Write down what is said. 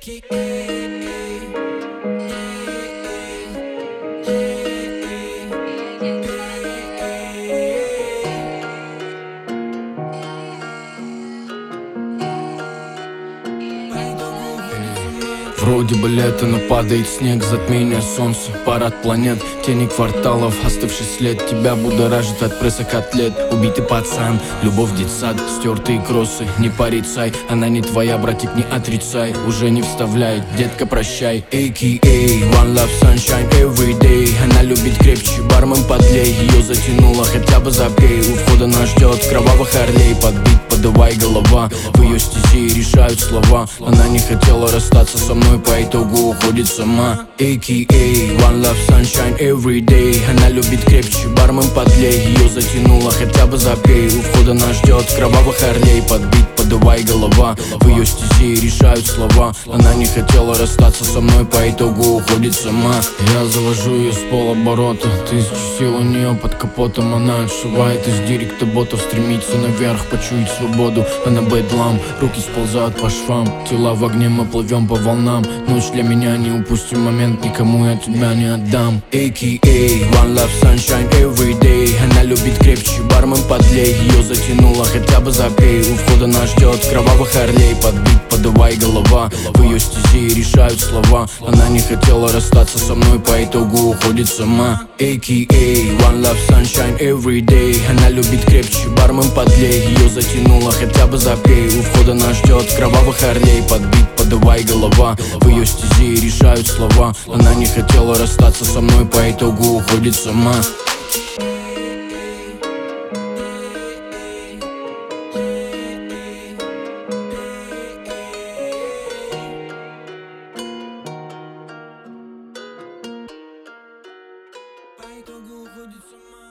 Вроде бы лето, но падает снег, затмение солнца, парад планет, тени кварталов, остывший след. Тебя будоражит от пресса котлет. Убитый пацан, любовь детсад, стертые кроссы, не порицай. Она не твоя, братик, не отрицай. Уже не вставляй, детка, прощай. AKA, one love, sunshine every day. Она любит крепче, бармен подлей. Ее затянуло, хотя бы запей. У входа нас ждет кровавый Харлей. Подбит, подавай голова. В ее стези решают слова. Она не хотела расстаться со мной, по итогу уходит сама. AKA, one love, sunshine every day. Она любит крепче, бармен подлей. Ее затянуло, хотя бы запей. У входа нас ждет кровавый Харлей. Подбит, подавай голова. В ее стези решают слова. Она не хотела расстаться со мной, по итогу уходит сама. Я завожу ее с полоборота, тысячу сил у нее под капотом. Она отшивает из директа ботов, стремится наверх, почуять свободу. Она бэдлам, руки сползают по швам. Тела в огне, мы плывем по волнам. Ночь для меня, не упусти момент, никому я тебя не отдам. AKA, one love, sunshine every day. Она любит крепче, бармен подлей. Ее затянуло, хотя бы запей. У входа нас ждет кровавый Харлей. Подбит, подавай голова. В ее стези решают слова. Она не хотела расстаться со мной, по итогу уходит сама. AKA, one love, sunshine every day. Она любит крепче, бармен подлей. Ее затянуло, хотя бы запей. У входа нас ждет кровавый Харлей. Подбит, подавай голова. В ее стези решают слова. Она не хотела расстаться со мной, по итогу уходит сама. По итогу уходит сама.